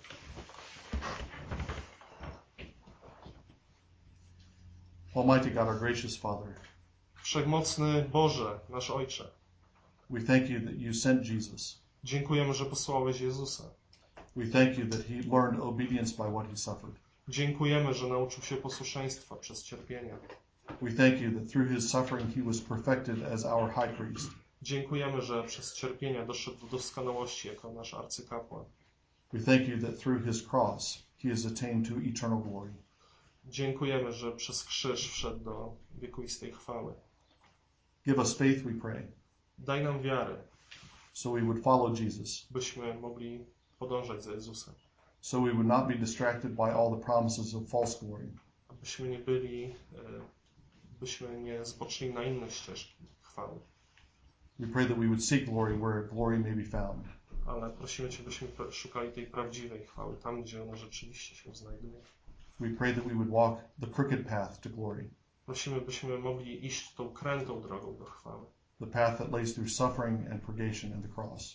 Almighty God, our gracious Father, Wszechmocny Boże, nasz Ojcze, we thank you that you sent Jesus. dziękujemy, że posłałeś Jezusa. We thank you that he learned obedience by what he suffered. Dziękujemy, że nauczył się posłuszeństwa przez cierpienie. We thank you that through his suffering he was perfected as our high priest. Dziękujemy, że przez cierpienia doszedł do doskonałości jako nasz arcykapłan. We thank you that through his cross he has attained to eternal glory. Dziękujemy, że przez krzyż wszedł do wiekuistej chwały. Give us faith, we pray, Daj nam wiarę, so we would follow Jesus, byśmy mogli podążać za Jezusem. so we would not be distracted by all the promises of false glory. Abyśmy nie byli, byśmy nie zboczyli na inne ścieżki chwały. We pray that we would seek glory where glory may be found. Ale prosimy Cię, byśmy szukali tej prawdziwej chwały, tam gdzie ona rzeczywiście się znajduje. We pray that we would walk the crooked path to glory, Prosimy, byśmy mogli iść tą krętą drogą do chwały. the path that lays through suffering and purgation in the cross.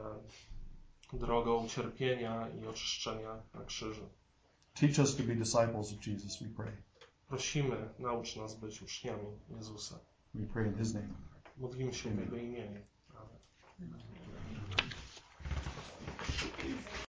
Drogą cierpienia i oczyszczenia na krzyżu. Teach us to be disciples of Jesus, we pray. Prosimy, naucz nas być uczniami Jezusa. We pray in his name. Modlimy się w Jego imieniu. Amen.